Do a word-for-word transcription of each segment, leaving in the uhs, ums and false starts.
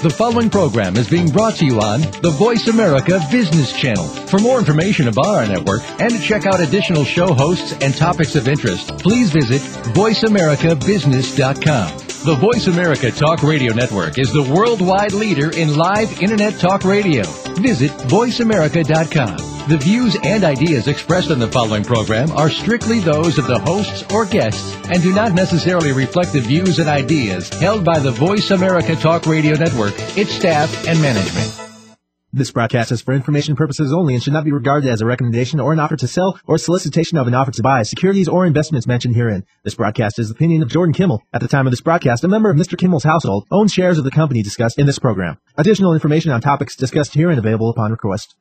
The following program is being brought to you on the Voice America Business Channel. For more information about our network and to check out additional show hosts and topics of interest, please visit voice america business dot com. The Voice America Talk Radio Network is the worldwide leader in live Internet talk radio. Visit voice america dot com. The views and ideas expressed on the following program are strictly those of the hosts or guests and do not necessarily reflect the views and ideas held by the Voice America Talk Radio Network, its staff, and management. This broadcast is for information purposes only and should not be regarded as a recommendation or an offer to sell or solicitation of an offer to buy securities or investments mentioned herein. This broadcast is the opinion of Jordan Kimmel. At the time of this broadcast, a member of Mister Kimmel's household owns shares of the company discussed in this program. Additional information on topics discussed herein available upon request.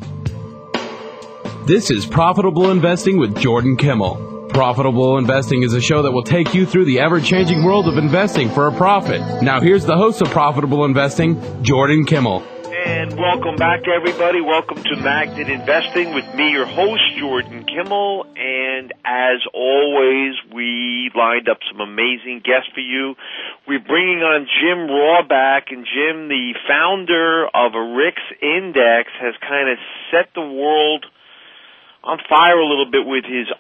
This is Profitable Investing with Jordan Kimmel. Profitable Investing is a show that will take you through the ever-changing world of investing for a profit. Now here's the host of Profitable Investing, Jordan Kimmel. And welcome back, everybody. Welcome to Magnet Investing with me, your host, Jordan Kimmel. And as always, we lined up some amazing guests for you. We're bringing on Jim Rawback. And Jim, the founder of a R I X Index, has kind of set the world on fire a little bit with his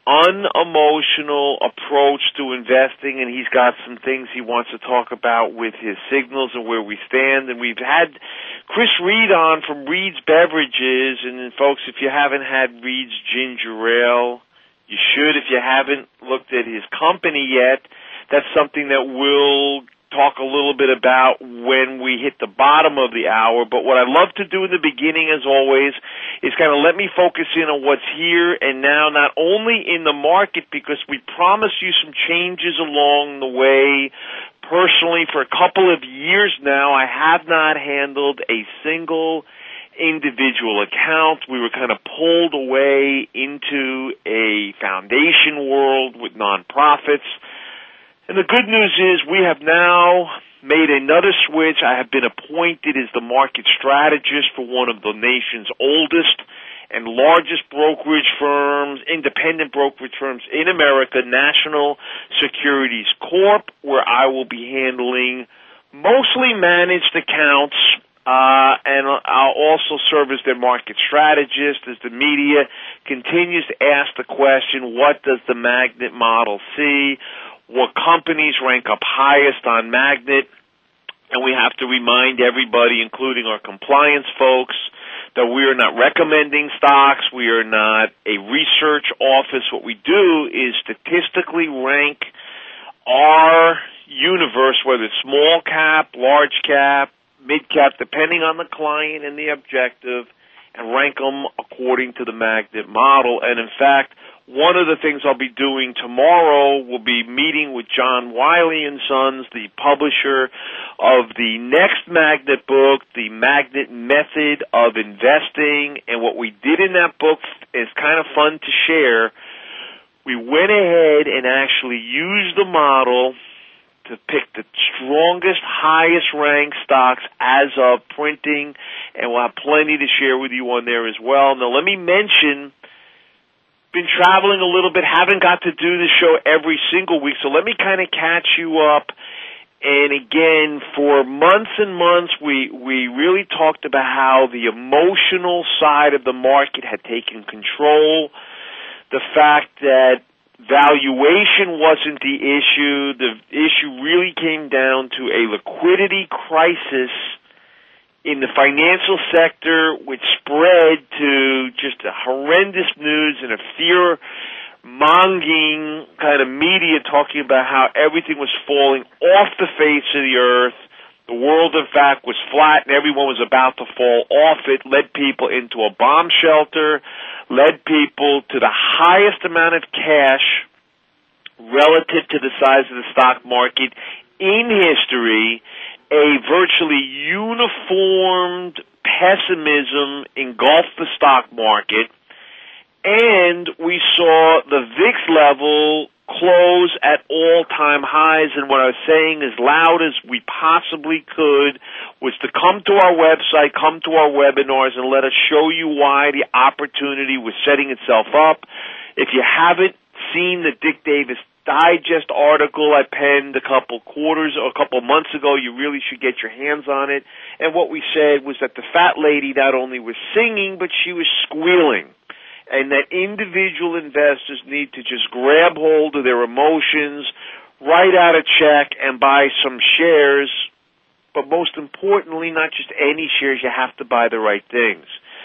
unemotional approach to investing, and he's got some things he wants to talk about with his signals and where we stand. And we've had Chris Reed on from Reed's Beverages, and folks, if you haven't had Reed's Ginger Ale, you should. If you haven't looked at his company yet, that's something that we'll talk a little bit about when we hit the bottom of the hour. But what I love to do in the beginning, as always, is kind of let me focus in on what's here and now, not only in the market, because we promised you some changes along the way. Personally, for a couple of years now, I have not handled a single individual account. We were kind of pulled away into a foundation world with nonprofits. And the good news is we have now made another switch. I have been appointed as the market strategist for one of the nation's oldest and largest brokerage firms, independent brokerage firms in America, National Securities Corp, where I will be handling mostly managed accounts, uh, and I'll also serve as their market strategist as the media continues to ask the question, what does the Magnet model see? What companies rank up highest on Magnet? And we have to remind everybody, including our compliance folks, that we are not recommending stocks. We are not a research office. What we do is statistically rank our universe, whether it's small cap, large cap, mid cap, depending on the client and the objective, and rank them according to the Magnet model. And in fact, one of the things I'll be doing tomorrow will be meeting with John Wiley and Sons, the publisher of the next Magnet book, The Magnet Method of Investing. And what we did in that book is kind of fun to share. We went ahead and actually used the model to pick the strongest, highest-ranked stocks as of printing, and we'll have plenty to share with you on there as well. Now, let me mention, been traveling a little bit, haven't got to do the show every single week, so let me kind of catch you up. And again, for months and months, we, we really talked about how the emotional side of the market had taken control, the fact that valuation wasn't the issue. The issue really came down to a liquidity crisis in the financial sector, which spread to just a horrendous news and a fear-mongering kind of media talking about how everything was falling off the face of the earth. The world, in fact, was flat and everyone was about to fall off it, led people into a bomb shelter, led people to the highest amount of cash relative to the size of the stock market in history. A virtually uniformed pessimism engulfed the stock market, and we saw the V I X level close at all-time highs. And what I was saying as loud as we possibly could was to come to our website, come to our webinars, and let us show you why the opportunity was setting itself up. If you haven't seen the Dick Davis Digest article I penned a couple quarters or a couple months ago. You really should get your hands on it. And what we said was that the fat lady not only was singing, but she was squealing. And that individual investors need to just grab hold of their emotions, write out a check, and buy some shares. But most importantly, not just any shares, you have to buy the right things.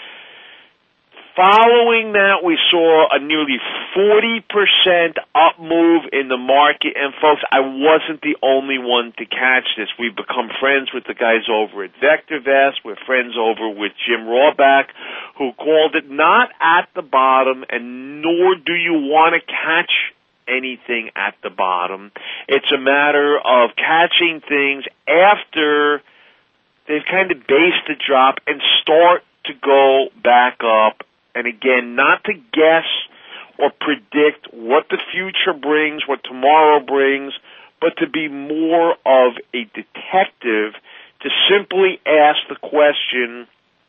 Following that, we saw a nearly forty percent up move in the market. And folks, I wasn't the only one to catch this. We've become friends with the guys over at VectorVest. We're friends over with Jim Rawback, who called it not at the bottom, and nor do you want to catch anything at the bottom. It's a matter of catching things after they've kind of based the drop and start to go back up. And again, not to guess or predict what the future brings, what tomorrow brings, but to be more of a detective, to simply ask the question,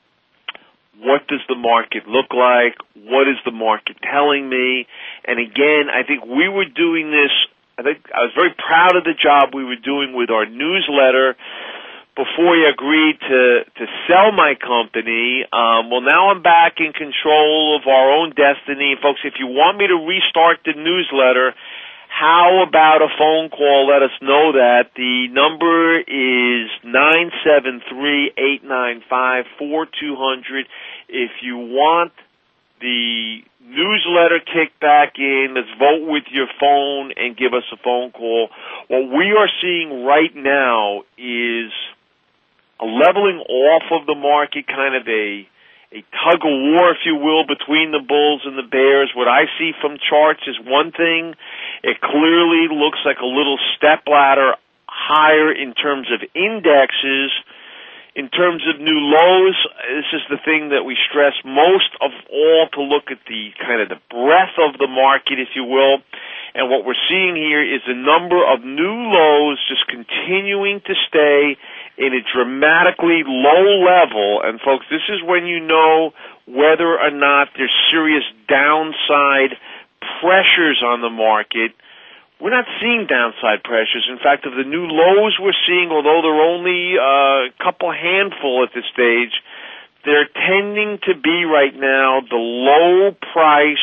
what does the market look like? What is the market telling me? And again, I think we were doing this, I think I was very proud of the job we were doing with our newsletter before you agreed to, to sell my company. Um, well, now I'm back in control of our own destiny. Folks, if you want me to restart the newsletter, how about a phone call? Let us know that. The number is nine seven three, eight nine five, four two zero zero. If you want the newsletter kicked back in, let's vote with your phone and give us a phone call. What we are seeing right now is a leveling off of the market, kind of a a tug of war, if you will, between the bulls and the bears. What I see from charts is one thing. It clearly looks like a little step ladder higher in terms of indexes. In terms of new lows, this is the thing that we stress most of all, to look at the kind of the breadth of the market, if you will. And what we're seeing here is a number of new lows just continuing to stay in a dramatically low level. And folks, this is when you know whether or not there's serious downside pressures on the market. We're not seeing downside pressures. In fact, of the new lows we're seeing, although they're only a couple handful at this stage, they're tending to be right now the low price,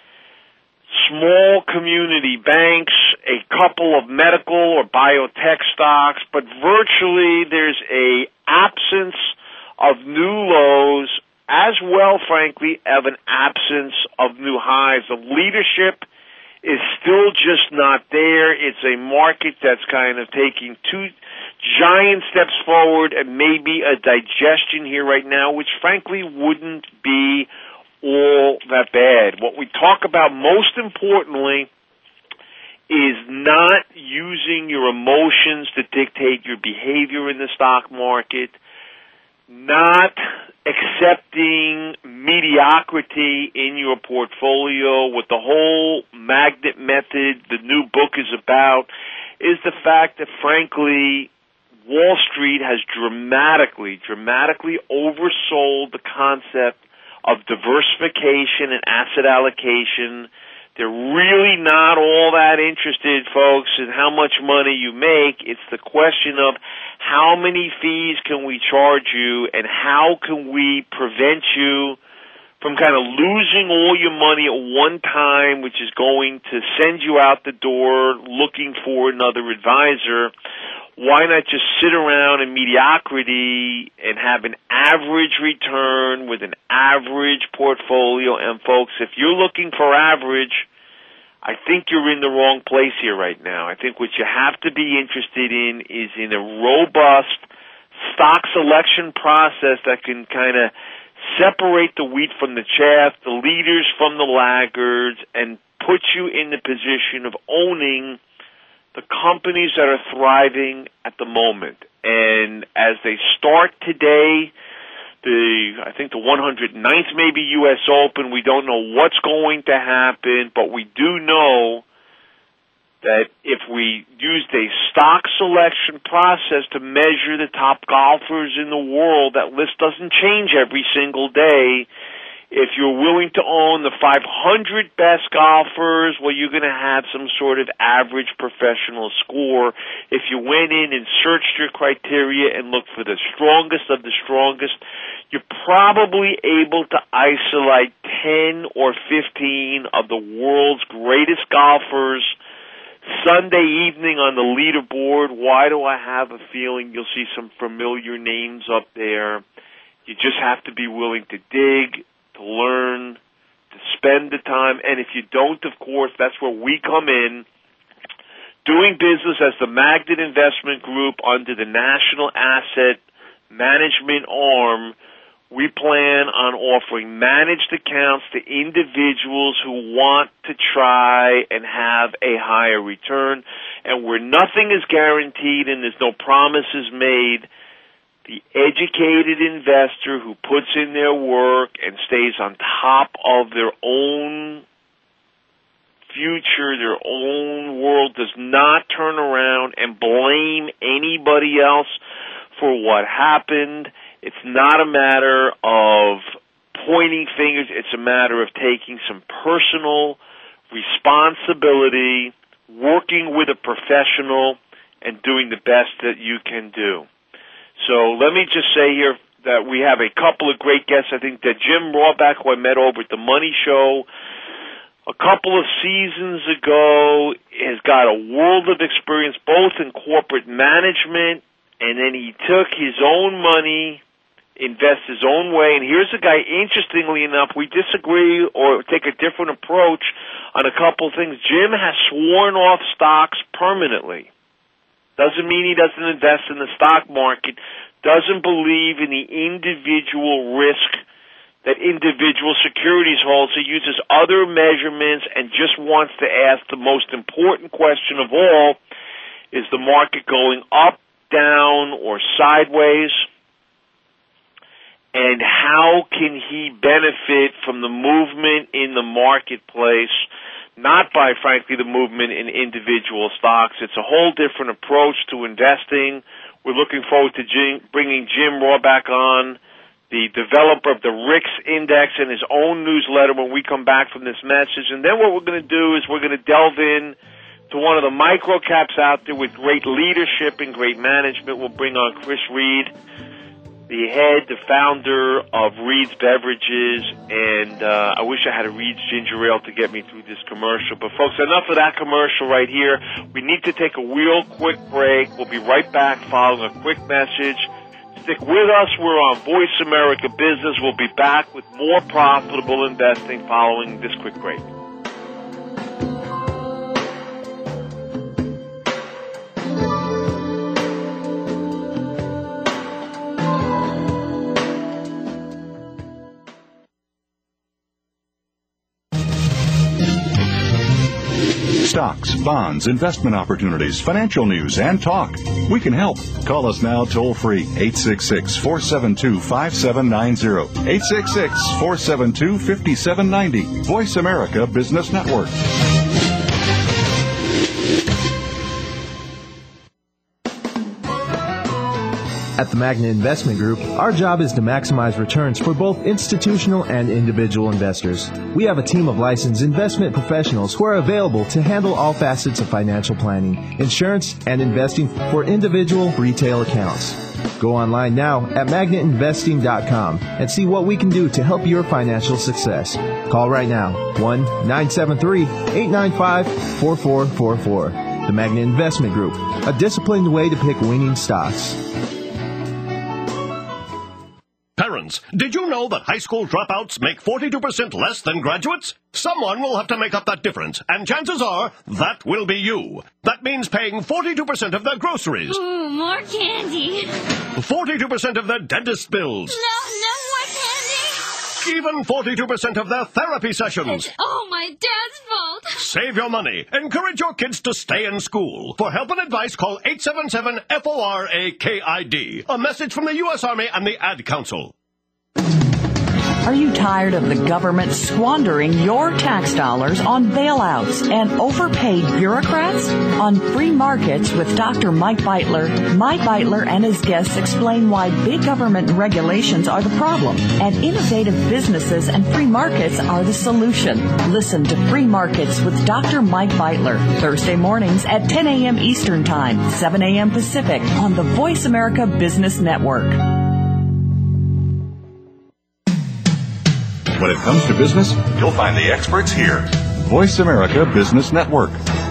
small community banks, a couple of medical or biotech stocks, but virtually there's a absence of new lows, as well, frankly, of an absence of new highs. The leadership is still just not there. It's a market that's kind of taking two giant steps forward and maybe a digestion here right now, which frankly wouldn't be all that bad. What we talk about most importantly is not using your emotions to dictate your behavior in the stock market, not accepting mediocrity in your portfolio. What the whole magnet method, the new book, is about is the fact that, frankly, Wall Street has dramatically, dramatically oversold the concept of diversification and asset allocation. They're really not all that interested, folks, in how much money you make. It's the question of how many fees can we charge you and how can we prevent you from kind of losing all your money at one time, which is going to send you out the door looking for another advisor. Why not just sit around in mediocrity and have an average return with an average portfolio? And folks, if you're looking for average, I think you're in the wrong place here right now. I think what you have to be interested in is in a robust stock selection process that can kind of separate the wheat from the chaff, the leaders from the laggards, and put you in the position of owning the companies that are thriving at the moment. And as they start today, the I think the one hundred ninth maybe U S Open, we don't know what's going to happen, but we do know that if we used a stock selection process to measure the top golfers in the world, that list doesn't change every single day. If you're willing to own the five hundred best golfers, well, you're going to have some sort of average professional score. If you went in and searched your criteria and looked for the strongest of the strongest, you're probably able to isolate ten or fifteen of the world's greatest golfers Sunday evening on the leaderboard. Why do I have a feeling you'll see some familiar names up there? You just have to be willing to dig, to learn, to spend the time. And if you don't, of course, that's where we come in, doing business as the Magnet Investment Group under the National Asset Management arm. We plan on offering managed accounts to individuals who want to try and have a higher return. And where nothing is guaranteed and there's no promises made, the educated investor who puts in their work and stays on top of their own future, their own world, does not turn around and blame anybody else for what happened. It's not a matter of pointing fingers. It's a matter of taking some personal responsibility, working with a professional, and doing the best that you can do. So let me just say here that we have a couple of great guests. I think that Jim Rawback, who I met over at the Money Show a couple of seasons ago, has got a world of experience both in corporate management, and then he took his own money, invest his own way. And here's a guy, interestingly enough, we disagree or take a different approach on a couple of things. Jim has sworn off stocks permanently. Doesn't mean he doesn't invest in the stock market, doesn't believe in the individual risk that individual securities hold. He uses other measurements and just wants to ask the most important question of all, is the market going up, down, or sideways? And how can he benefit from the movement in the marketplace? Not by, frankly, the movement in individual stocks. It's a whole different approach to investing. We're looking forward to Jim, bringing Jim Rawback on, the developer of the R I C S Index, and his own newsletter when we come back from this message. And then what we're going to do is we're going to delve in to one of the micro caps out there with great leadership and great management. We'll bring on Chris Reed, the head, the founder of Reed's Beverages, and uh, I wish I had a Reed's Ginger Ale to get me through this commercial. But, folks, enough of that commercial right here. We need to take a real quick break. We'll be right back following a quick message. Stick with us. We're on Voice America Business. We'll be back with more profitable investing following this quick break. Stocks, bonds, investment opportunities, financial news, and talk. We can help. Call us now toll free, eight six six, four seven two, five seven nine zero, eight six six, four seven two, five seven nine zero. Voice America Business Network. At the Magnet Investment Group, our job is to maximize returns for both institutional and individual investors. We have a team of licensed investment professionals who are available to handle all facets of financial planning, insurance, and investing for individual retail accounts. Go online now at magnet investing dot com and see what we can do to help your financial success. Call right now, one nine seven three, eight nine five, four four four four. The Magnet Investment Group, a disciplined way to pick winning stocks. Parents, did you know that high school dropouts make forty-two percent less than graduates? Someone will have to make up that difference, and chances are that will be you. That means paying forty-two percent of their groceries. Ooh, more candy. forty-two percent of their dentist bills. No, no more candy. Even forty-two percent of their therapy sessions. It's all my dad's fault. Save your money. Encourage your kids to stay in school. For help and advice, call eight seven seven, F O R A K I D. A message from the U S Army and the Ad Council. Are you tired of the government squandering your tax dollars on bailouts and overpaid bureaucrats? On Free Markets with Doctor Mike Beitler, Mike Beitler and his guests explain why big government regulations are the problem and innovative businesses and free markets are the solution. Listen to Free Markets with Doctor Mike Beitler, Thursday mornings at ten a.m. Eastern Time, seven a.m. Pacific on the Voice America Business Network. When it comes to business, you'll find the experts here. Voice America Business Network.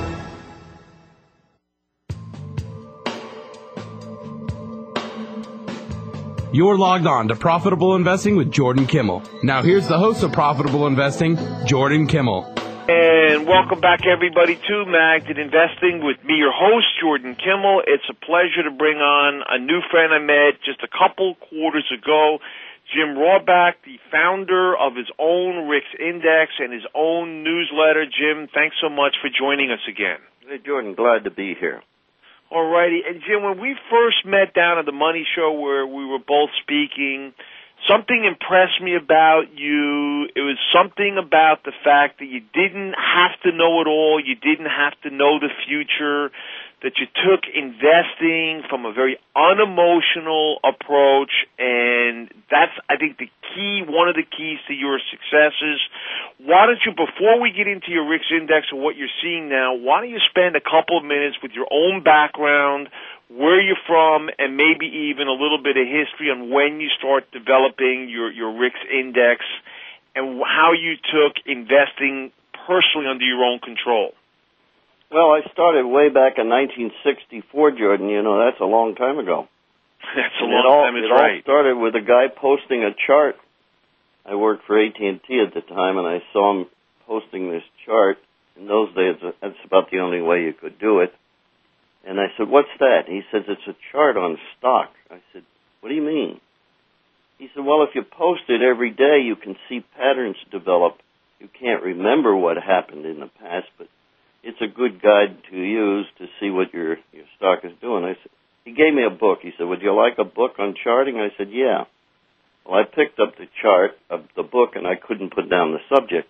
You're logged on to Profitable Investing with Jordan Kimmel. Now here's the host of Profitable Investing, Jordan Kimmel. And welcome back, everybody, to Magnet Investing with me, your host, Jordan Kimmel. It's a pleasure to bring on a new friend I met just a couple quarters ago, Jim Rawback, the founder of his own R I X Index and his own newsletter. Jim, thanks so much for joining us again. Hey, Jordan, glad to be here. All righty. And, Jim, when we first met down at the Money Show where we were both speaking, something impressed me about you. It was something about the fact that you didn't have to know it all. You didn't have to know the future, that you took investing from a very unemotional approach, and that's, I think, the key, one of the keys to your successes. Why don't you, before we get into your R I X Index and what you're seeing now, why don't you spend a couple of minutes with your own background, where you're from, and maybe even a little bit of history on when you start developing your, your R I X Index and how you took investing personally under your own control. Well, I started way back in nineteen sixty-four, Jordan. You know, that's a long time ago. That's a and long it all, time, it's it right. all started with a guy posting a chart. I worked for A T and T at the time, and I saw him posting this chart. In those days, that's about the only way you could do it. And I said, what's that? He says, it's a chart on stock. I said, what do you mean? He said, well, if you post it every day, you can see patterns develop. You can't remember what happened in the past, but it's a good guide to use to see what your, your stock is doing. I said, he gave me a book. He said, would you like a book on charting? I said, yeah. Well, I picked up the chart of the book, and I couldn't put down the subject.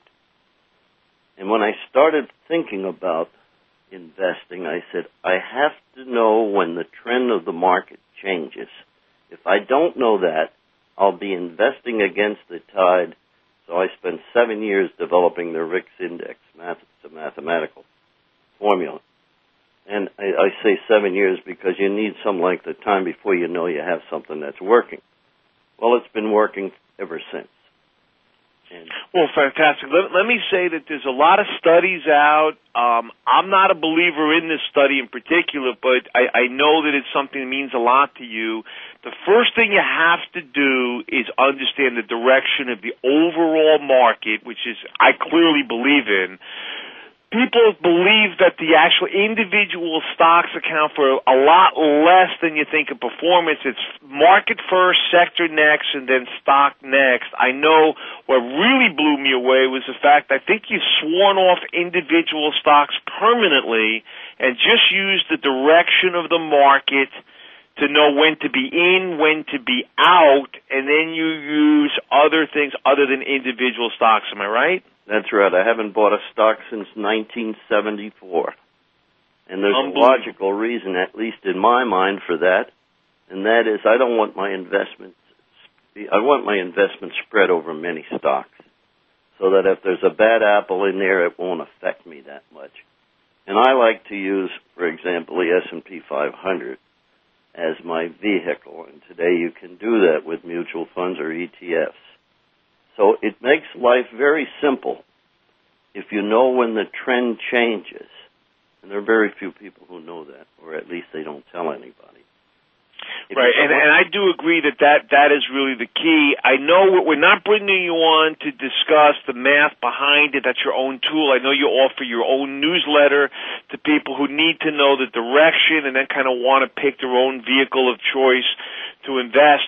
And when I started thinking about investing, I said, I have to know when the trend of the market changes. If I don't know that, I'll be investing against the tide. So I spent seven years developing the R I X Index. Math, it's a mathematical formula. And I, I say seven years because you need some length of time before you know you have something that's working. Well, it's been working ever since. And well, fantastic. Let, let me say that there's a lot of studies out. Um, I'm not a believer in this study in particular, but I, I know that it's something that means a lot to you. The first thing you have to do is understand the direction of the overall market, which is I clearly believe in. People believe that the actual individual stocks account for a lot less than you think of performance. It's market first, sector next, and then stock next. I know what really blew me away was the fact I think you've sworn off individual stocks permanently and just used the direction of the market to know when to be in, when to be out, and then you use other things other than individual stocks. Am I right? That's right. I haven't bought a stock since nineteen seventy-four. And there's a logical reason, at least in my mind, for that, and that is I don't want my investments, I want my investment spread over many stocks so that if there's a bad apple in there, it won't affect me that much. And I like to use, for example, the S and P five hundred as my vehicle, and today you can do that with mutual funds or E T Fs. So it makes life very simple if you know when the trend changes. And there are very few people who know that, or at least they don't tell anybody. If right, and, and I do agree that, that that is really the key. I know we're not bringing you on to discuss the math behind it. That's your own tool. I know you offer your own newsletter to people who need to know the direction and then kind of want to pick their own vehicle of choice to invest.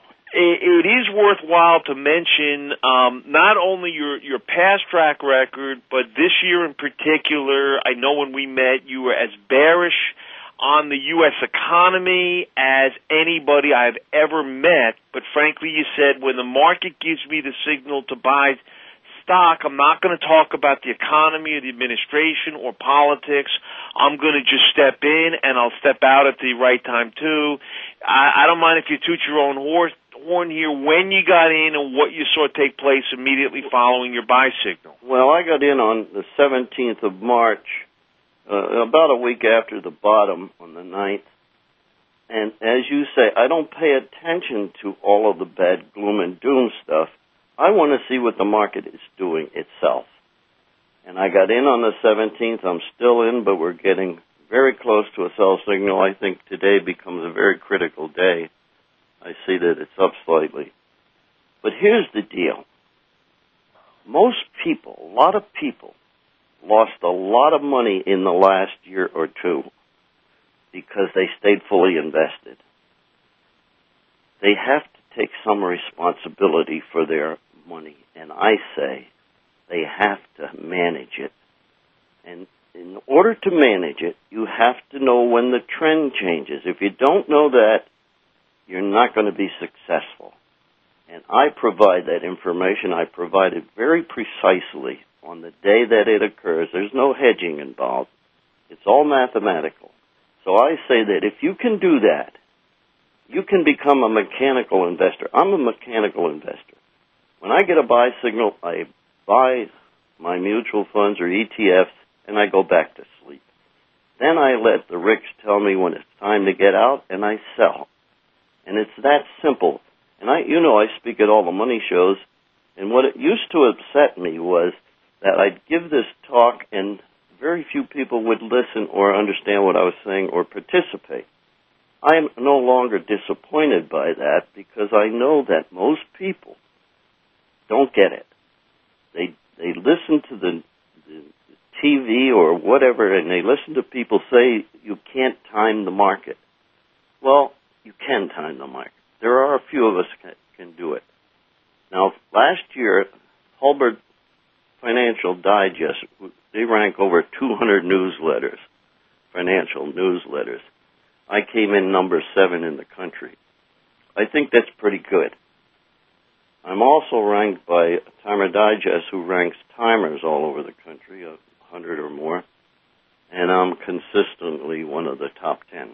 It is worthwhile to mention um, not only your, your past track record, but this year in particular. I know when we met, you were as bearish on the U S economy as anybody I've ever met, but frankly, you said when the market gives me the signal to buy stock, I'm not going to talk about the economy or the administration or politics. I'm going to just step in, and I'll step out at the right time, too. I, I don't mind if you toot your own horse, horn here, when you got in and what you saw take place immediately following your buy signal. Well, I got in on the seventeenth of March, uh, about a week after the bottom on the ninth. And as you say, I don't pay attention to all of the bad gloom and doom stuff. I want to see what the market is doing itself. And I got in on the seventeenth. I'm still in, but we're getting very close to a sell signal. I think today becomes a very critical day. I see that it's up slightly. But here's the deal. Most people, a lot of people, lost a lot of money in the last year or two because they stayed fully invested. They have to take some responsibility for their money, and I say they have to manage it. And in order to manage it, you have to know when the trend changes. If you don't know that, you're not going to be successful. And I provide that information. I provide it very precisely on the day that it occurs. There's no hedging involved. It's all mathematical. So I say that if you can do that, you can become a mechanical investor. I'm a mechanical investor. When I get a buy signal, I buy my mutual funds or E T Fs, and I go back to sleep. Then I let the ricks tell me when it's time to get out, and I sell. And it's that simple. And I, you know, I speak at all the money shows, and what it used to upset me was that I'd give this talk, and very few people would listen or understand what I was saying or participate. I am no longer disappointed by that because I know that most people don't get it. They they listen to the, the T V or whatever, and they listen to people say you can't time the market. Well, you can time the market. There are a few of us can, can do it. Now, last year, Hulbert Financial Digest, they rank over two hundred newsletters, financial newsletters. I came in number seven in the country. I think that's pretty good. I'm also ranked by Timer Digest, who ranks timers all over the country, a hundred or more, and I'm consistently one of the top ten.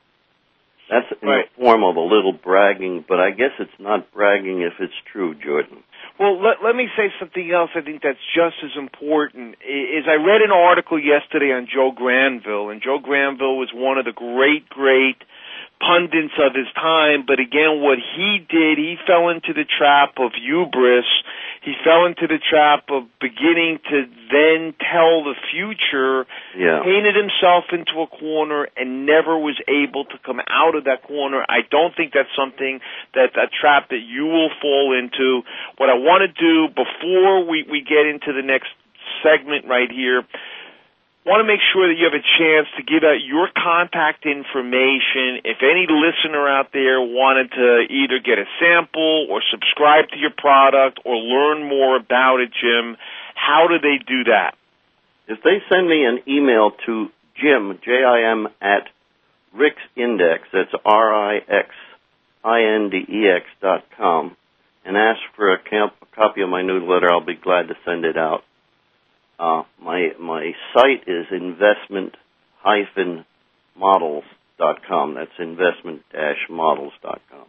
That's in right. the form of a little bragging, but I guess it's not bragging if it's true, Jordan. Well, let, let me say something else I think that's just as important. Is I read an article yesterday on Joe Granville, and Joe Granville was one of the great, great pundits of his time, but again, what he did, he fell into the trap of hubris. He fell into the trap of beginning to then tell the future, yeah. painted himself into a corner and never was able to come out of that corner. I don't think that's something, that a trap that you will fall into. What I want to do before we, we get into the next segment right here, want to make sure that you have a chance to give out your contact information. If any listener out there wanted to either get a sample or subscribe to your product or learn more about it, Jim, how do they do that? If they send me an email to Jim, J I M, at Rix Index, that's R I X I N D E X dot com, and ask for a, camp, a copy of my newsletter, I'll be glad to send it out. Uh, my my site is investment dash models dot com. That's investment dash models dot com.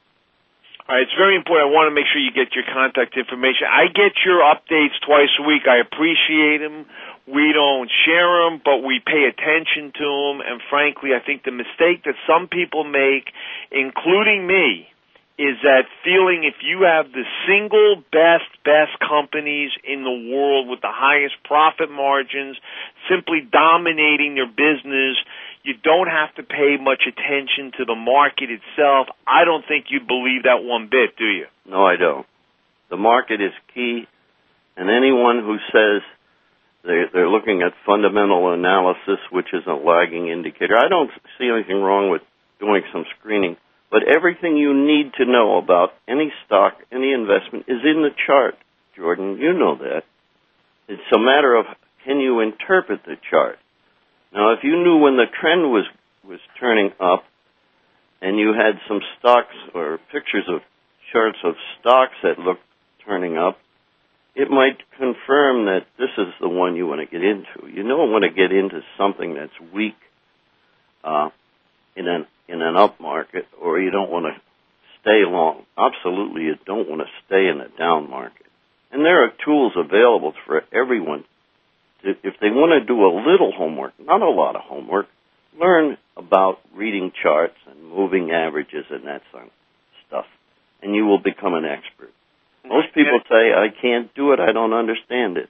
All right, it's very important. I want to make sure you get your contact information. I get your updates twice a week. I appreciate them. We don't share them, but we pay attention to them. And frankly, I think the mistake that some people make, including me, is that feeling if you have the single best, best companies in the world with the highest profit margins, simply dominating their business, you don't have to pay much attention to the market itself. I don't think you believe that one bit, do you? No, I don't. The market is key, and anyone who says they're, they're looking at fundamental analysis, which is a lagging indicator, I don't see anything wrong with doing some screening. But everything you need to know about any stock, any investment, is in the chart, Jordan. You know that. It's a matter of can you interpret the chart. Now, if you knew when the trend was was turning up, and you had some stocks or pictures of charts of stocks that looked turning up, it might confirm that this is the one you want to get into. You don't want to get into something that's weak uh, in an in an up market, or you don't want to stay long. Absolutely, you don't want to stay in a down market. And there are tools available for everyone. To, if they want to do a little homework, not a lot of homework, learn about reading charts and moving averages and that sort of stuff, and you will become an expert. Most people say, I can't do it, I don't understand it.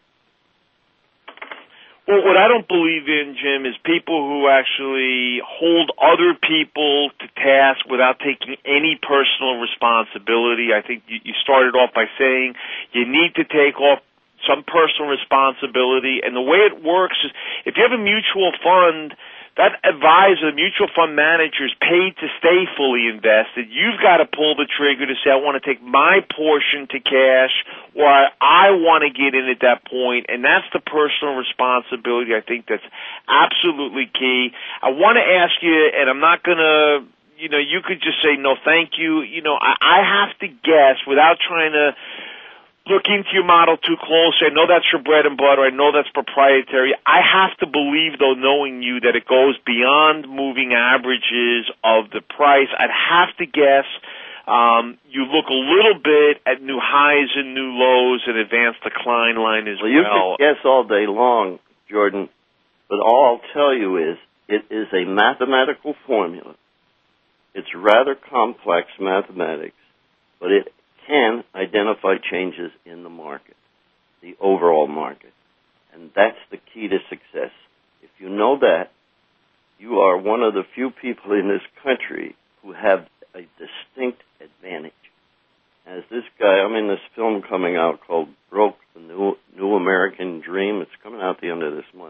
Well, what I don't believe in, Jim, is people who actually hold other people to task without taking any personal responsibility. I think you started off by saying you need to take off some personal responsibility, and the way it works is if you have a mutual fund, that advisor, the mutual fund manager, is paid to stay fully invested. You've got to pull the trigger to say, I want to take my portion to cash, or I, I want to get in at that point, and that's the personal responsibility. I think that's absolutely key. I want to ask you, and I'm not going to, you know, you could just say, no, thank you. You know, I, I have to guess without trying to look into your model too closely. I know that's your bread and butter. I know that's proprietary. I have to believe, though, knowing you, that it goes beyond moving averages of the price. I'd have to guess um, you look a little bit at new highs and new lows and advanced decline line as well. Well, you can guess all day long, Jordan, but all I'll tell you is it is a mathematical formula. It's rather complex mathematics, but it can identify changes in the market, the overall market. And that's the key to success. If you know that, you are one of the few people in this country who have a distinct advantage. As this guy, I'm in this film coming out called Broke, the New, New American Dream. It's coming out at the end of this month.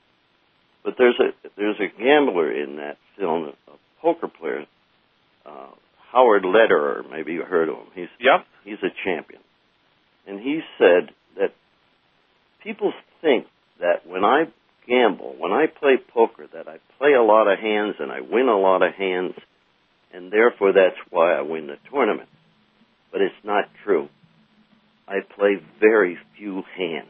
But there's a there's a gambler in that film, a poker player, uh, Howard Lederer, maybe you heard of him. He's, yep. he's a champion. And he said that people think that when I gamble, when I play poker, that I play a lot of hands and I win a lot of hands, and therefore that's why I win the tournament. But it's not true. I play very few hands.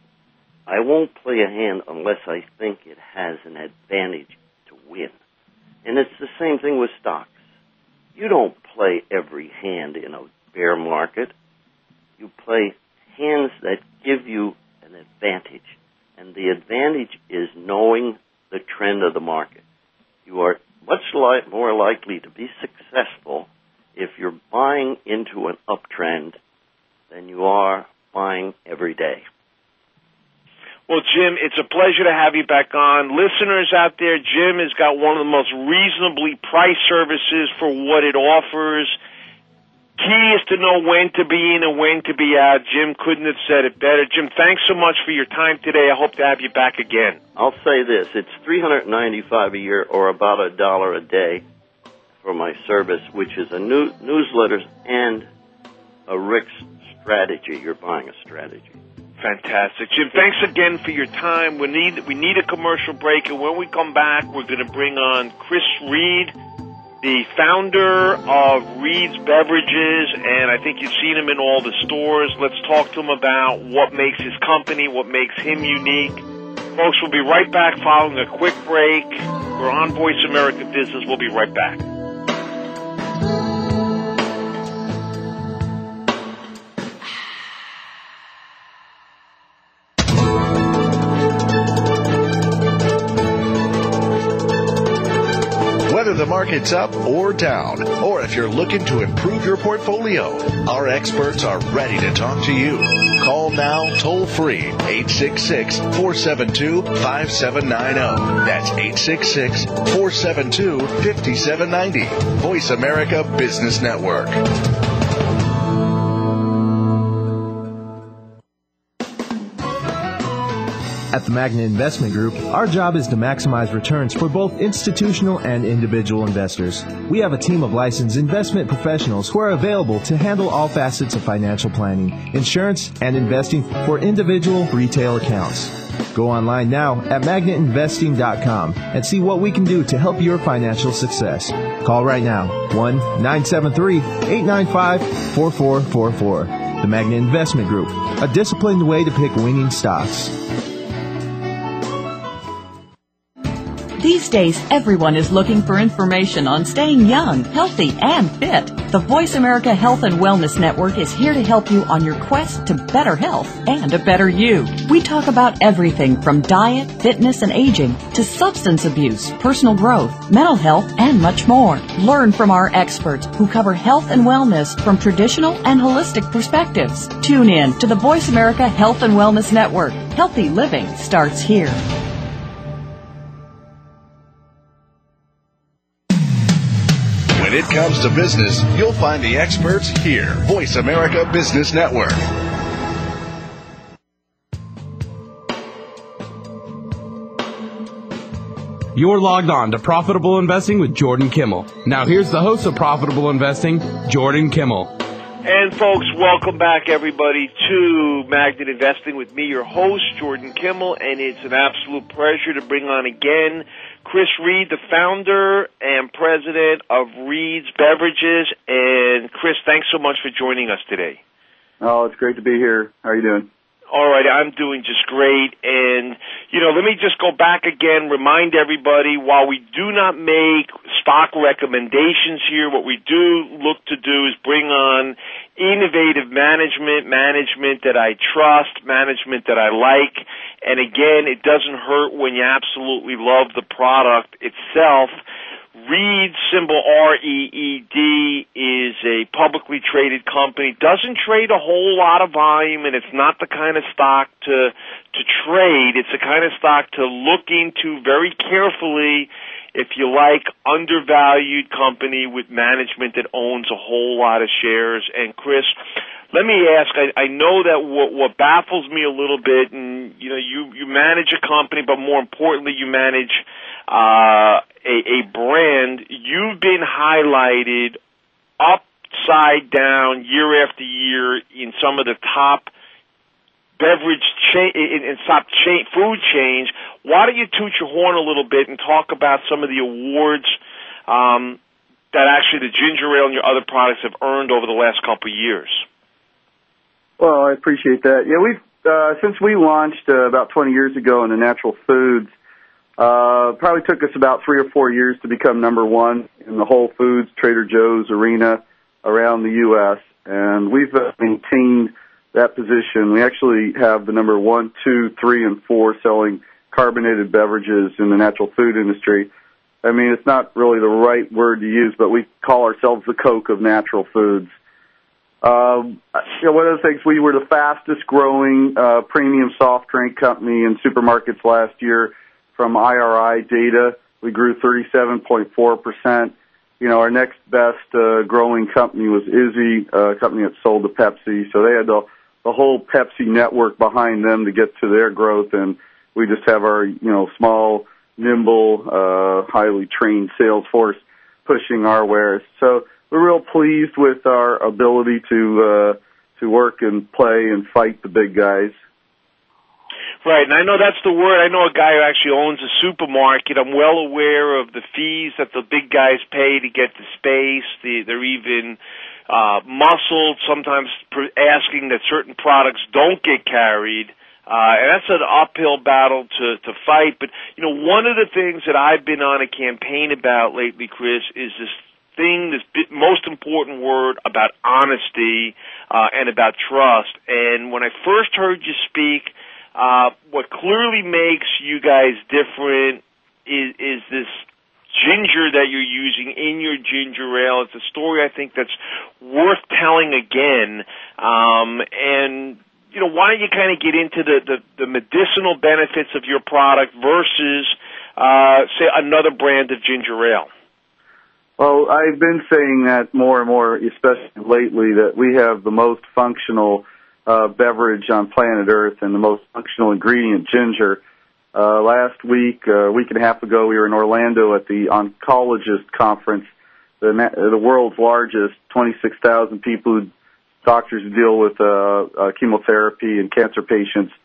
I won't play a hand unless I think it has an advantage to win. And it's the same thing with stocks. You don't play every hand in a bear market. You play hands that give you an advantage. And the advantage is knowing the trend of the market. You are much li- more likely to be successful if you're buying into an uptrend than you are buying every day. Well, Jim, it's a pleasure to have you back on. Listeners out there, Jim has got one of the most reasonably priced services for what it offers. Key is to know when to be in and when to be out. Jim couldn't have said it better. Jim, thanks so much for your time today. I hope to have you back again. I'll say this. It's three hundred ninety-five dollars a year, or about a dollar a day for my service, which is a new newsletter and a Rick's strategy. You're buying a strategy. Fantastic. Jim, thanks again for your time. We need we need a commercial break, and when we come back, we're going to bring on Chris Reed, the founder of Reed's Beverages, and I think you've seen him in all the stores. Let's talk to him about what makes his company, what makes him unique. Folks, we'll be right back following a quick break. We're on Voice America Business. We'll be right back. Whether the market's up or down, or if you're looking to improve your portfolio, our experts are ready to talk to you. Call now toll free, eight six six, four seven two, five seven nine zero. That's eight six six, four seven two, five seven nine zero. Voice America Business Network. At the Magnet Investment Group, our job is to maximize returns for both institutional and individual investors. We have a team of licensed investment professionals who are available to handle all facets of financial planning, insurance, and investing for individual retail accounts. Go online now at magnet investing dot com and see what we can do to help your financial success. Call right now, one nine seven three, eight nine five, four four four four. The Magnet Investment Group, a disciplined way to pick winning stocks. These days, everyone is looking for information on staying young, healthy, and fit. The Voice America Health and Wellness Network is here to help you on your quest to better health and a better you. We talk about everything from diet, fitness, and aging to substance abuse, personal growth, mental health, and much more. Learn from our experts who cover health and wellness from traditional and holistic perspectives. Tune in to the Voice America Health and Wellness Network. Healthy living starts here. When it comes to business, you'll find the experts here. Voice America Business Network. You're logged on to Profitable Investing with Jordan Kimmel. Now here's the host of Profitable Investing, Jordan Kimmel. And folks, welcome back everybody to Magnet Investing with me, your host, Jordan Kimmel, and it's an absolute pleasure to bring on again Chris Reed, the founder and president of Reed's Beverages. And Chris, thanks so much for joining us today. Oh, it's great to be here. How are you doing? All right, I'm doing just great. And, you know, let me just go back again, remind everybody, while we do not make stock recommendations here, what we do look to do is bring on innovative management, management that I trust, management that I like. And again, it doesn't hurt when you absolutely love the product itself. Reed, symbol R E E D, is a publicly traded company. Doesn't trade a whole lot of volume, and it's not the kind of stock to to trade. It's the kind of stock to look into very carefully if you like undervalued company with management that owns a whole lot of shares. And Chris, let me ask, I, I know that what, what baffles me a little bit, and you know, you, you manage a company, but more importantly, you manage uh, a, a brand. You've been highlighted upside down year after year in some of the top beverage chain, in, in top chain, food chains. Why don't you toot your horn a little bit and talk about some of the awards um, that actually the ginger ale and your other products have earned over the last couple of years? Well, I appreciate that. Yeah, we've uh, since we launched uh, about twenty years ago in the natural foods. Uh, probably took us about three or four years to become number one in the Whole Foods, Trader Joe's arena around the U S, and we've uh, maintained that position. We actually have the number one, two, three, and four selling carbonated beverages in the natural food industry. I mean, it's not really the right word to use, but we call ourselves the Coke of natural foods. Um, you know, one of the things, we were the fastest growing uh, premium soft drink company in supermarkets last year from I R I data. We grew thirty-seven point four percent. You know, our next best uh, growing company was Izzy, a company that sold to Pepsi. So they had the, the whole Pepsi network behind them to get to their growth, and we just have our, you know, small, nimble, uh, highly trained sales force pushing our wares. So we're real pleased with our ability to uh, to work and play and fight the big guys. Right, and I know that's the word. I know a guy who actually owns a supermarket. I'm well aware of the fees that the big guys pay to get the space. The, they're even uh, muscled, sometimes asking that certain products don't get carried. Uh, and that's an uphill battle to, to fight. But, you know, one of the things that I've been on a campaign about lately, Chris, is this thing, this bit, most important word about honesty uh, and about trust. And when I first heard you speak, Uh, what clearly makes you guys different is, is this ginger that you're using in your ginger ale. It's a story I think that's worth telling again. Um, and, you know, why don't you kind of get into the, the, the medicinal benefits of your product versus, uh, say, another brand of ginger ale? Well, I've been saying that more and more, especially lately, that we have the most functional Uh, beverage on planet Earth and the most functional ingredient, ginger. Uh, last week, uh, a week and a half ago, we were in Orlando at the Oncologist Conference, the, the world's largest, twenty-six thousand people, who, doctors who deal with uh, uh, chemotherapy and cancer patients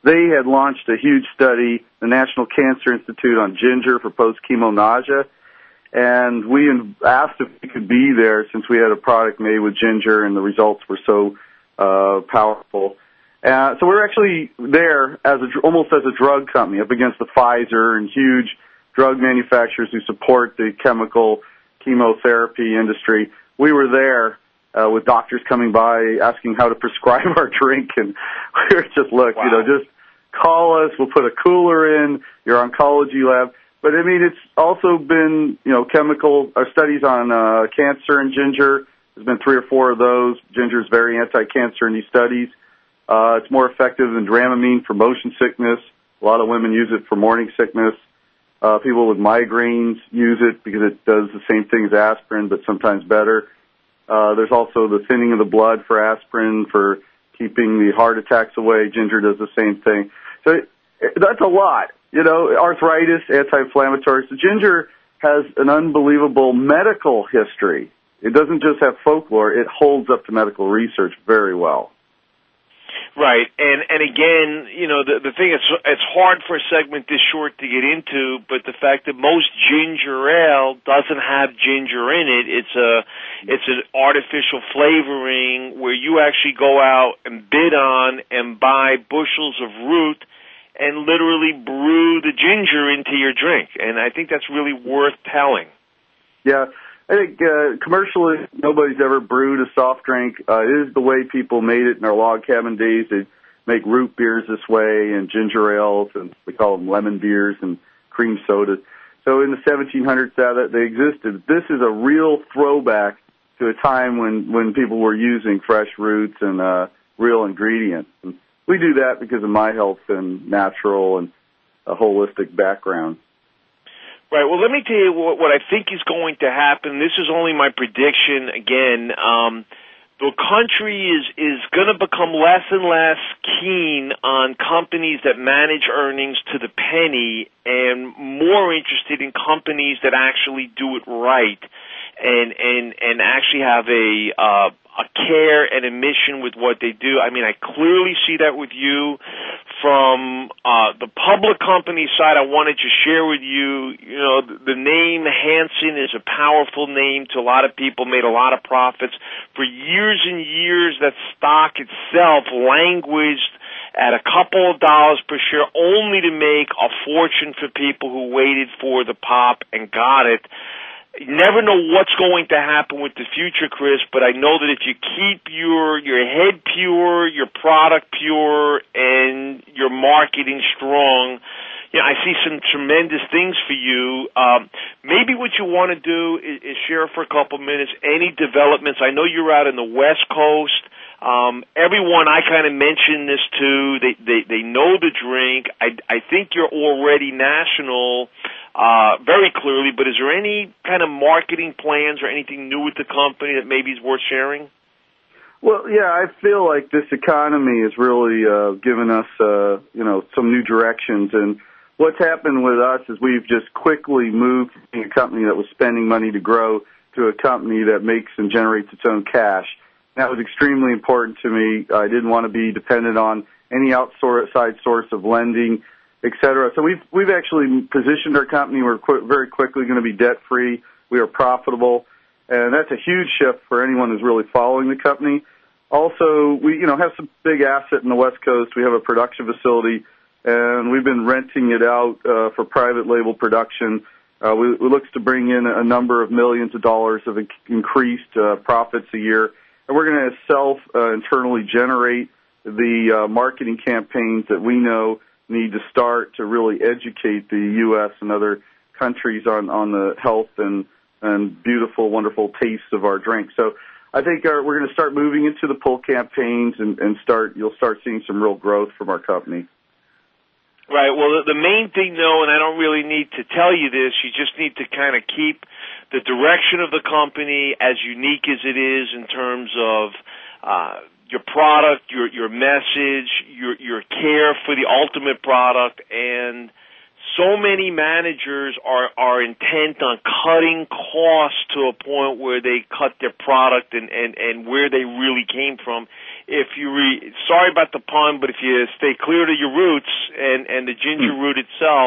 they had launched a huge study, the National Cancer Institute, on ginger for post-chemo nausea. And we asked if we could be there since we had a product made with ginger and the results were so uh, powerful. Uh, so we're actually there as a, almost as a drug company up against the Pfizer and huge drug manufacturers who support the chemical chemotherapy industry. We were there uh, with doctors coming by asking how to prescribe our drink, and we were just, look, wow. you know, just call us. We'll put a cooler in your oncology lab. But, I mean, it's also been, you know, chemical uh, studies on uh, cancer and ginger. There's been three or four of those. Ginger is very anti-cancer in these studies. Uh, it's more effective than Dramamine for motion sickness. A lot of women use it for morning sickness. Uh, people with migraines use it because it does the same thing as aspirin, but sometimes better. Uh, there's also the thinning of the blood for aspirin, for keeping the heart attacks away. Ginger does the same thing. So it, it, that's a lot. You know, arthritis, anti-inflammatory. So ginger has an unbelievable medical history. It doesn't just have folklore. It holds up to medical research very well. Right, and and again, you know, the the thing is, it's hard for a segment this short to get into, but the fact that most ginger ale doesn't have ginger in it, it's a it's an artificial flavoring where you actually go out and bid on and buy bushels of root and literally brew the ginger into your drink, and I think that's really worth telling. Yeah. I think uh, commercially, nobody's ever brewed a soft drink. Uh, it is the way people made it in their log cabin days. They make root beers this way and ginger ales, and we call them lemon beers and cream sodas. So in the seventeen hundreds, that they existed. This is a real throwback to a time when, when people were using fresh roots and uh, real ingredients. And we do that because of my health and natural and a holistic background. Right. Well, let me tell you what, what I think is going to happen. This is only my prediction. Again, um, the country is, is going to become less and less keen on companies that manage earnings to the penny and more interested in companies that actually do it right and, and, and actually have a, uh, a care and a mission with what they do. I mean, I clearly see that with you. From uh, the public company side, I wanted to share with you, you know, the, the name Hansen is a powerful name to a lot of people, made a lot of profits. For years and years, that stock itself languished at a couple of dollars per share, only to make a fortune for people who waited for the pop and got it. You never know what's going to happen with the future, Chris, but I know that if you keep your your head pure, your product pure, and your marketing strong, you know, I see some tremendous things for you. Um, maybe what you want to do is, is share for a couple minutes any developments. I know you're out in the West Coast. Um, everyone I kind of mentioned this to, they, they, they know the drink. I, I think you're already national. Uh, very clearly, but is there any kind of marketing plans or anything new with the company that maybe is worth sharing? Well, yeah, I feel like this economy has really uh, given us, uh, you know, some new directions. And what's happened with us is we've just quickly moved from being a company that was spending money to grow to a company that makes and generates its own cash. That was extremely important to me. I didn't want to be dependent on any outside source of lending, et cetera. So we've we've actually positioned our company. We're qu- very quickly going to be debt free. We are profitable, and that's a huge shift for anyone who's really following the company. Also, we you know have some big asset in the West Coast. We have a production facility, and we've been renting it out uh, for private label production. Uh, we, we looks to bring in a number of millions of dollars of increased uh, profits a year, and we're going to self uh, internally generate the uh, marketing campaigns that we know need to start to really educate the U S and other countries on, on the health and, and beautiful, wonderful tastes of our drink. So I think our, we're going to start moving into the pull campaigns and, and start. You'll start seeing some real growth from our company. Right. Well, the, the main thing, though, and I don't really need to tell you this, you just need to kind of keep the direction of the company as unique as it is in terms of uh, your product, your your message, your your care for the ultimate product, and so many managers are, are intent on cutting costs to a point where they cut their product and, and, and where they really came from. If you re, sorry about the pun, but if you stay clear to your roots and, and the ginger root itself,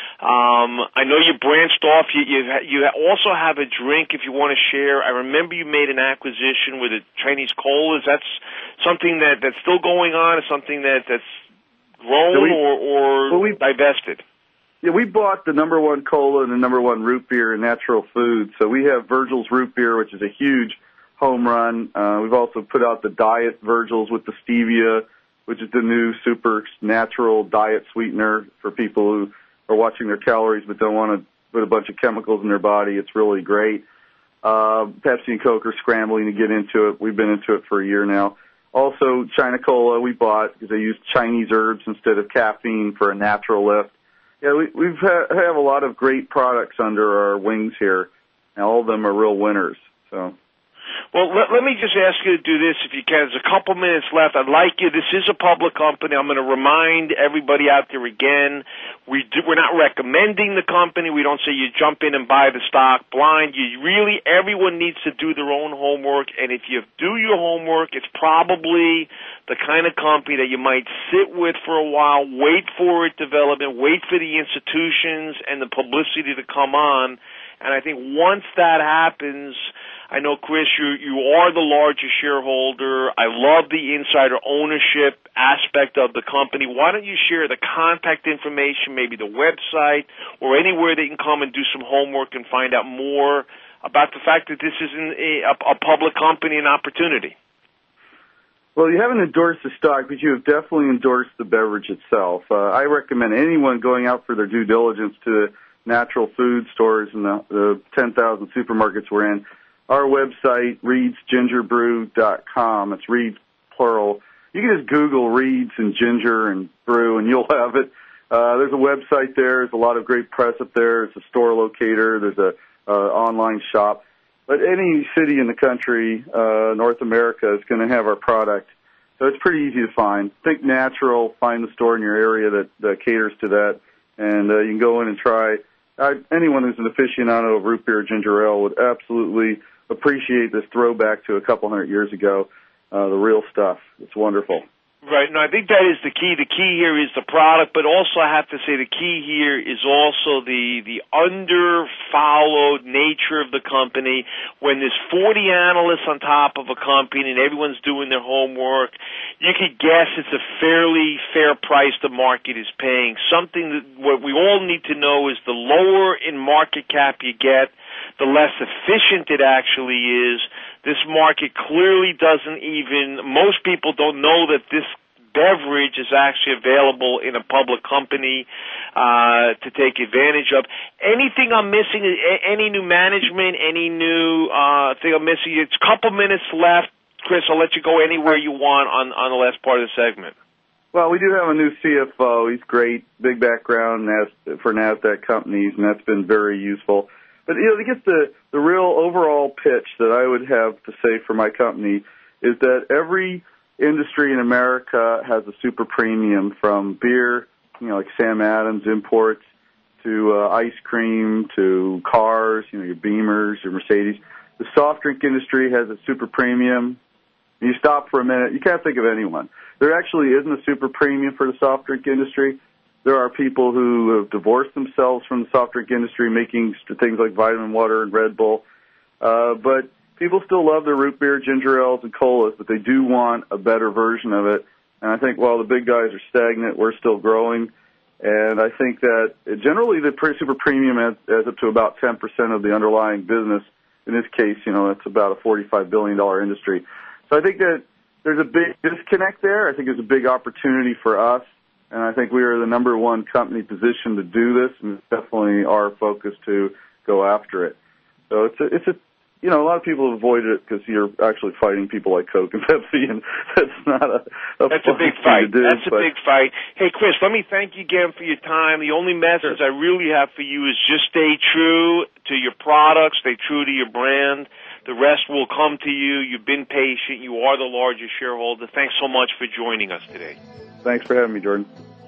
um, I know you branched off. You, you, you also have a drink if you want to share. I remember you made an acquisition with a Chinese cola. Is that something that, that's still going on? Is something that, that's grown so we, or, or well, we, divested? Yeah, we bought the number one cola and the number one root beer in Natural Foods. So we have Virgil's Root Beer, which is a huge home run. Uh, we've also put out the Diet Virgil's with the stevia, which is the new super natural diet sweetener for people who are watching their calories but don't want to put a bunch of chemicals in their body. It's really great. Uh, Pepsi and Coke are scrambling to get into it. We've been into it for a year now. Also, China Cola we bought because they use Chinese herbs instead of caffeine for a natural lift. Yeah, we, we've ha- have a lot of great products under our wings here, and all of them are real winners. So. Well, let, let me just ask you to do this if you can. There's a couple minutes left. I'd like you. This is a public company. I'm going to remind everybody out there again. We do, we're not recommending the company. We don't say you jump in and buy the stock blind. You really, everyone needs to do their own homework. And if you do your homework, it's probably the kind of company that you might sit with for a while, wait for its development, wait for the institutions and the publicity to come on. And I think once that happens, I know, Chris, you you are the largest shareholder. I love the insider ownership aspect of the company. Why don't you share the contact information, maybe the website, or anywhere they can come and do some homework and find out more about the fact that this is an, a, a public company and opportunity? Well, you haven't endorsed the stock, but you have definitely endorsed the beverage itself. Uh, I recommend anyone going out for their due diligence to the natural food stores and the, the ten thousand supermarkets we're in. Our website, reeds ginger brew dot com. It's Reeds, plural. You can just Google Reeds and Ginger and Brew, and you'll have it. Uh, there's a website there. There's a lot of great press up there. It's a store locator. There's a uh, online shop. But any city in the country, uh, North America, is going to have our product. So it's pretty easy to find. Think natural. Find the store in your area that, that caters to that, and uh, you can go in and try. I, anyone who's an aficionado of root beer or ginger ale would absolutely appreciate this throwback to a couple hundred years ago, uh, the real stuff. It's wonderful. Right. No, I think that is the key. The key here is the product, but also I have to say the key here is also the the under-followed nature of the company. When there's forty analysts on top of a company and everyone's doing their homework, you could guess it's a fairly fair price the market is paying. Something that what we all need to know is the lower in market cap you get, the less efficient it actually is. This market clearly doesn't even, most people don't know that this beverage is actually available in a public company uh, to take advantage of. Anything I'm missing, any new management, any new uh, thing I'm missing? It's a couple minutes left. Chris, I'll let you go anywhere you want on, on the last part of the segment. Well, we do have a new C F O. He's great, big background for NASDAQ companies, and that's been very useful. But, you know, to get the, the real overall pitch that I would have to say for my company is that every industry in America has a super premium, from beer, you know, like Sam Adams imports, to uh, ice cream, to cars, you know, your Beamers, your Mercedes. The soft drink industry has a super premium. You stop for a minute, you can't think of anyone. There actually isn't a super premium for the soft drink industry. There are people who have divorced themselves from the soft drink industry, making things like vitamin water and Red Bull. Uh, but people still love their root beer, ginger ales, and colas, but they do want a better version of it. And I think while the big guys are stagnant, we're still growing. And I think that generally the super premium adds, adds up to about ten percent of the underlying business. In this case, you know, it's about a forty-five billion dollars industry. So I think that there's a big disconnect there. I think there's a big opportunity for us. And I think we are the number one company positioned to do this, and it's definitely our focus to go after it. So it's a, it's a, you know, a lot of people avoid it because you're actually fighting people like Coke and Pepsi, and that's not a, a that's a big fight. Do, that's but. a big fight. Hey, Chris, let me thank you again for your time. The only message I really have for you is just stay true to your products, stay true to your brand. The rest will come to you. You've been patient. You are the largest shareholder. Thanks so much for joining us today. Thanks for having me, Jordan.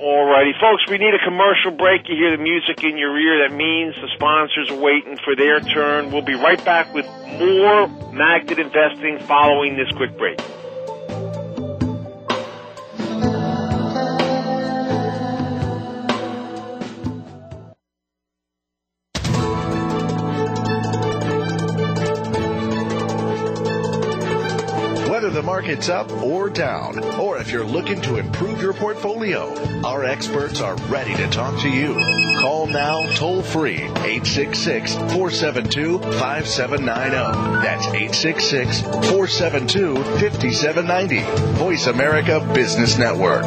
Alrighty, folks, we need a commercial break. You hear the music in your ear. That means the sponsors are waiting for their turn. We'll be right back with more Magnet Investing following this quick break. Whether the market's up or down, or if you're looking to improve your portfolio, our experts are ready to talk to you. Call now toll free, eight six six, four seven two, five seven nine zero. That's eight six six, four seven two, five seven nine zero. Voice America Business Network.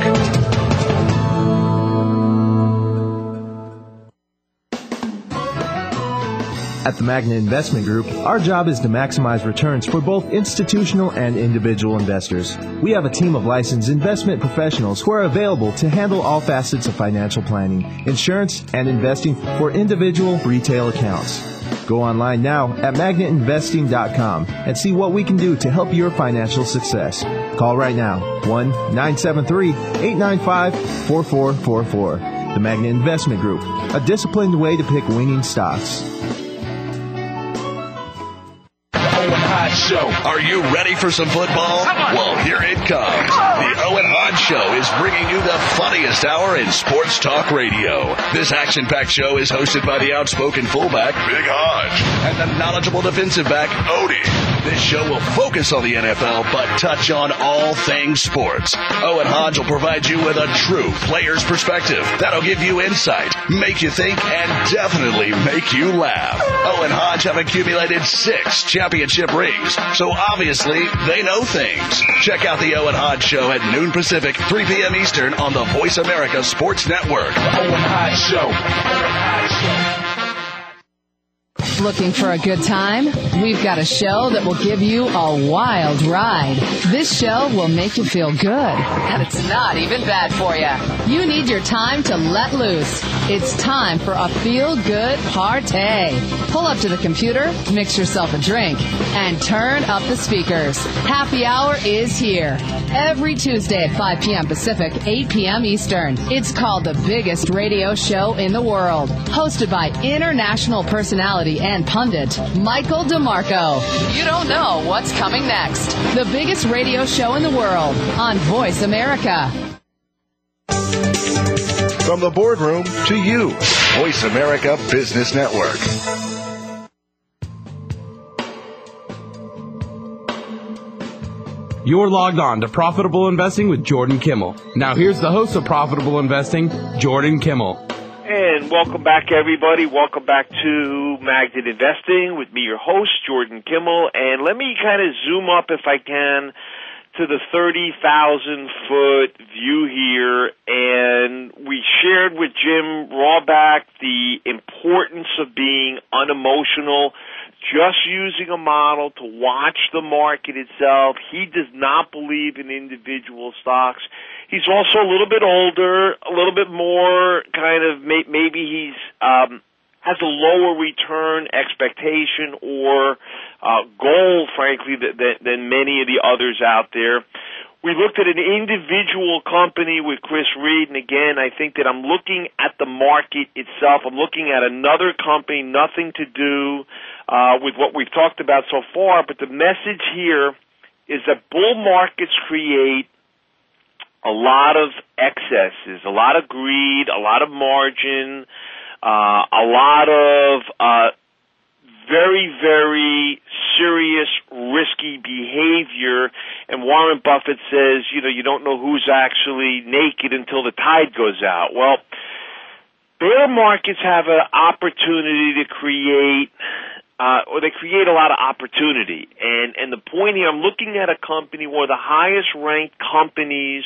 At the Magnet Investment Group, our job is to maximize returns for both institutional and individual investors. We have a team of licensed investment professionals who are available to handle all facets of financial planning, insurance, and investing for individual retail accounts. Go online now at magnet investing dot com and see what we can do to help your financial success. Call right now, one nine seven three, eight nine five, four four four four. The Magnet Investment Group, a disciplined way to pick winning stocks. Show. Are you ready for some football? Well, here it comes. The Owen Hodge Show is bringing you the funniest hour in sports talk radio. This action-packed show is hosted by the outspoken fullback, Big Hodge, and the knowledgeable defensive back, Odie. This show will focus on the N F L, but touch on all things sports. Owen Hodge will provide you with a true player's perspective that'll give you insight, make you think, and definitely make you laugh. Owen Hodge have accumulated six championship rings, so obviously they know things. Check out the Owen Hodge Show at noon Pacific, three p.m. Eastern on the Voice America Sports Network. The Owen Hodge Show. Owen Hodge Show. Looking for a good time? We've got a show that will give you a wild ride. This show will make you feel good, and it's not even bad for you. You need your time to let loose. It's time for a feel-good party. Pull up to the computer, mix yourself a drink, and turn up the speakers. Happy Hour is here. Every Tuesday at five p.m. Pacific, eight p.m. Eastern. It's called the biggest radio show in the world. Hosted by international personality and pundit, Michael DeMarco. You don't know what's coming next. The biggest radio show in the world on Voice America. From the boardroom to you, Voice America Business Network. You're logged on to Profitable Investing with Jordan Kimmel. Now here's the host of Profitable Investing, Jordan Kimmel. And welcome back, everybody. Welcome back to Magnet Investing with me, your host, Jordan Kimmel. And let me kind of zoom up, if I can, to the thirty thousand foot view here. And we shared with Jim Rawback the importance of being unemotional, just using a model to watch the market itself. He does not believe in individual stocks. He's also a little bit older, a little bit more kind of may, maybe he's um, has a lower return expectation or uh, goal, frankly, than, than many of the others out there. We looked at an individual company with Chris Reed, and again, I think that I'm looking at the market itself. I'm looking at another company, nothing to do uh, with what we've talked about so far, but the message here is that bull markets create a lot of excesses, a lot of greed, a lot of margin, uh, a lot of uh, very, very serious, risky behavior. And Warren Buffett says, you know, you don't know who's actually naked until the tide goes out. Well, bear markets have an opportunity to create, uh, or they create a lot of opportunity. And, and the point here, I'm looking at a company, one of the highest ranked companies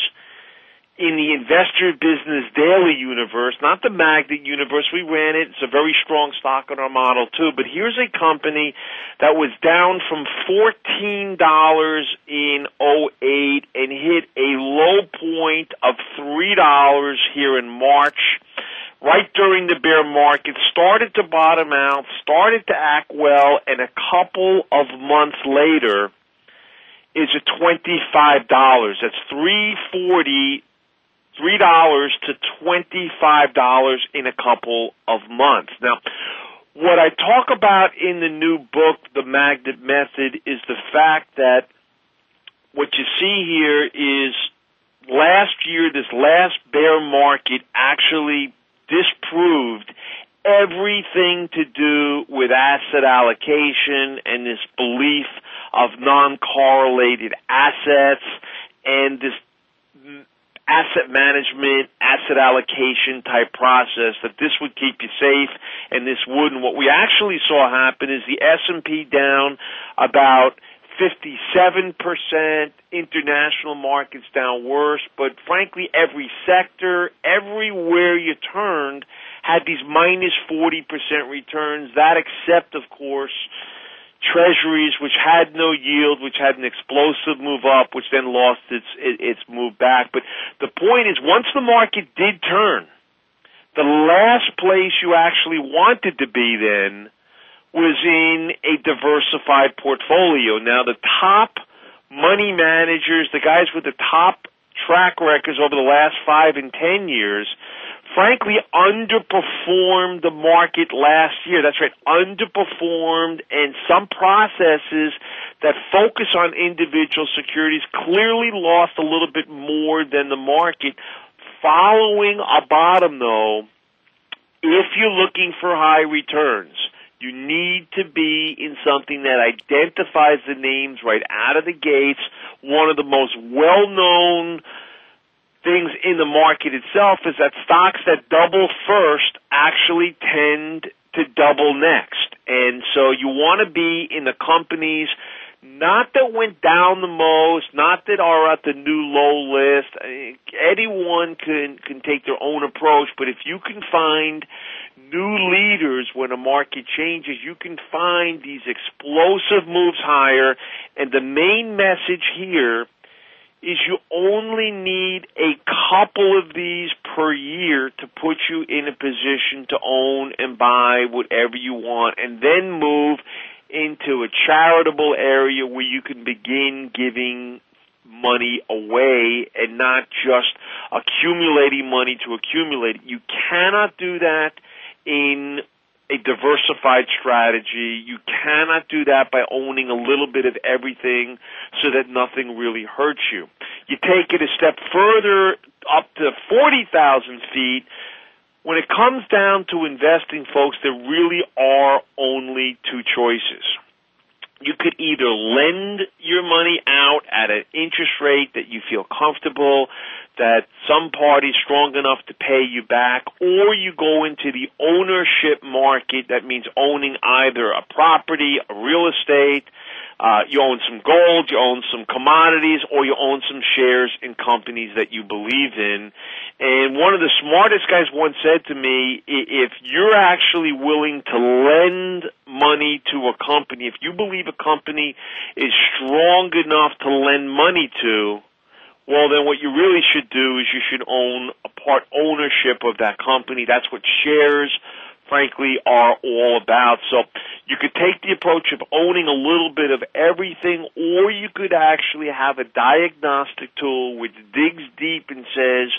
in the Investor Business Daily universe, not the Magnet universe. We ran it. It's a very strong stock on our model, too. But here's a company that was down from fourteen dollars in oh eight and hit a low point of three dollars here in March, right during the bear market, started to bottom out, started to act well, and a couple of months later is at twenty-five dollars. That's three forty three dollars to twenty-five dollars in a couple of months. Now, what I talk about in the new book, The Magnet Method, is the fact that what you see here is last year, this last bear market actually disproved everything to do with asset allocation and this belief of non-correlated assets and this asset management, asset allocation type process, that this would keep you safe and this wouldn't. What we actually saw happen is the S and P down about fifty-seven percent, international markets down worse, but frankly every sector, everywhere you turned, had these minus forty percent returns. That except, of course, Treasuries, which had no yield, which had an explosive move up, which then lost its its move back. But the point is, once the market did turn, the last place you actually wanted to be then was in a diversified portfolio. Now, the top money managers, the guys with the top track records over the last five and ten years, frankly, underperformed the market last year. That's right, underperformed, and some processes that focus on individual securities clearly lost a little bit more than the market. Following a bottom, though, if you're looking for high returns, you need to be in something that identifies the names right out of the gates. One of the most well-known things in the market itself is that stocks that double first actually tend to double next. And so you want to be in the companies not that went down the most, not that are at the new low list. Anyone can can take their own approach, but if you can find new leaders when a market changes, you can find these explosive moves higher. And the main message here is you only need a couple of these per year to put you in a position to own and buy whatever you want, and then move into a charitable area where you can begin giving money away and not just accumulating money to accumulate it. You cannot do that in a diversified strategy. You cannot do that by owning a little bit of everything so that nothing really hurts you. You take it a step further up to forty thousand feet. When it comes down to investing, folks, there really are only two choices. You could either lend your money out at an interest rate that you feel comfortable, that some party's strong enough to pay you back, or you go into the ownership market. That means owning either a property, a real estate, uh, you own some gold, you own some commodities, or you own some shares in companies that you believe in. And one of the smartest guys once said to me, if you're actually willing to lend money to a company, if you believe a company is strong enough to lend money to, well, then what you really should do is you should own a part ownership of that company. That's what shares, frankly, are all about. So you could take the approach of owning a little bit of everything, or you could actually have a diagnostic tool which digs deep and says,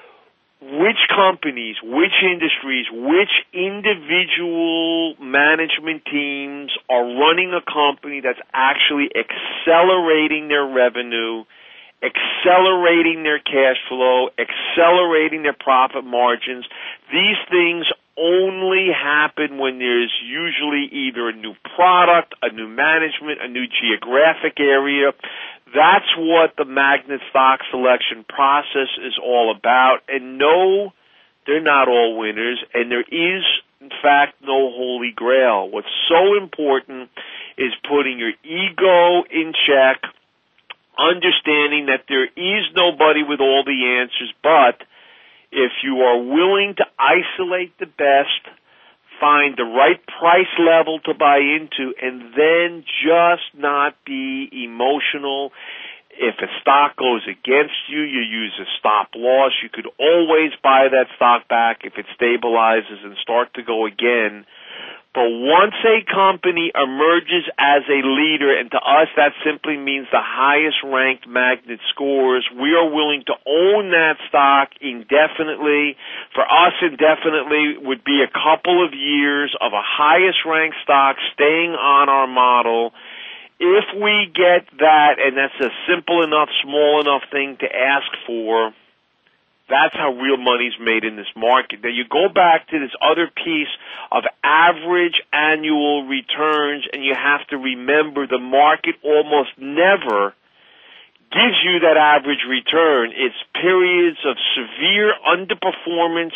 which companies, which industries, which individual management teams are running a company that's actually accelerating their revenue, accelerating their cash flow, accelerating their profit margins. These things only happen when there's usually either a new product, a new management, a new geographic area. That's what the Magnet stock selection process is all about. And no, they're not all winners, and there is, in fact, no holy grail. What's so important is putting your ego in check, understanding that there is nobody with all the answers, but if you are willing to isolate the best, find the right price level to buy into, and then just not be emotional. If a stock goes against you, you use a stop loss. You could always buy that stock back if it stabilizes and start to go again. simple. Once a company emerges as a leader, and to us that simply means the highest ranked magnet scores, we are willing to own that stock indefinitely. For us, indefinitely would be a couple of years of a highest ranked stock staying on our model. If we get that, and that's a simple enough, small enough thing to ask for, that's how real money's made in this market. Now, you go back to this other piece of average annual returns, and you have to remember the market almost never gives you that average return. It's periods of severe underperformance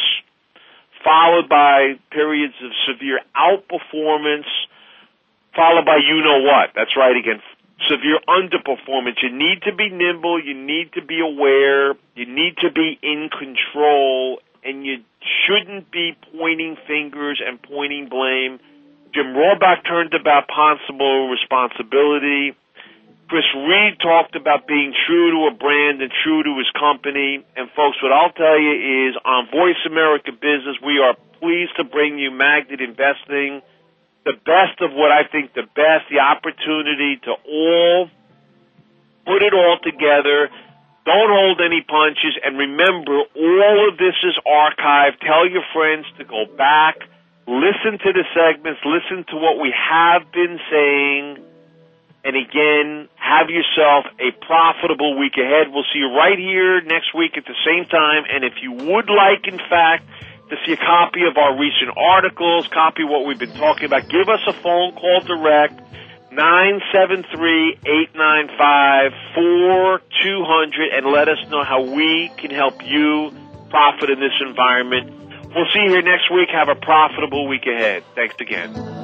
followed by periods of severe outperformance followed by you-know-what. That's right, again, severe underperformance. You need to be nimble. You need to be aware. You need to be in control. And you shouldn't be pointing fingers and pointing blame. Jim Rohrbach turned about responsible responsibility. Chris Reed talked about being true to a brand and true to his company. And, folks, what I'll tell you is on Voice America Business, we are pleased to bring you Magnet Investing, the best of what I think the best, the opportunity to all put it all together. Don't hold any punches. And remember, all of this is archived. Tell your friends to go back, listen to the segments, listen to what we have been saying. And again, have yourself a profitable week ahead. We'll see you right here next week at the same time. And if you would like, in fact, to see a copy of our recent articles, copy what we've been talking about, give us a phone call direct, nine seven three, eight nine five, four two zero zero, and let us know how we can help you profit in this environment. We'll see you here next week. Have a profitable week ahead. Thanks again.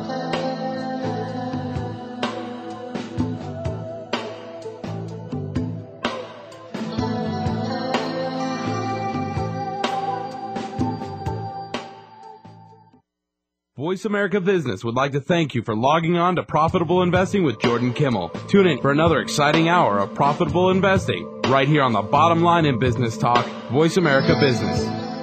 Voice America Business would like to thank you for logging on to Profitable Investing with Jordan Kimmel. Tune in for another exciting hour of profitable investing right here on the Bottom Line in Business Talk, Voice America Business.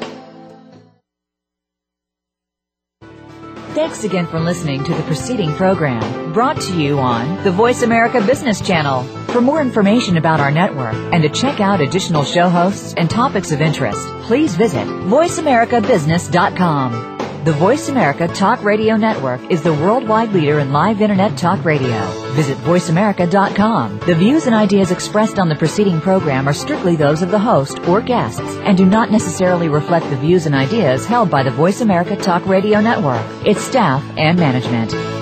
Thanks again for listening to the preceding program brought to you on the Voice America Business Channel. For more information about our network and to check out additional show hosts and topics of interest, please visit voice america business dot com. The Voice America Talk Radio Network is the worldwide leader in live Internet talk radio. Visit voice america dot com. The views and ideas expressed on the preceding program are strictly those of the host or guests and do not necessarily reflect the views and ideas held by the Voice America Talk Radio Network, its staff, and management.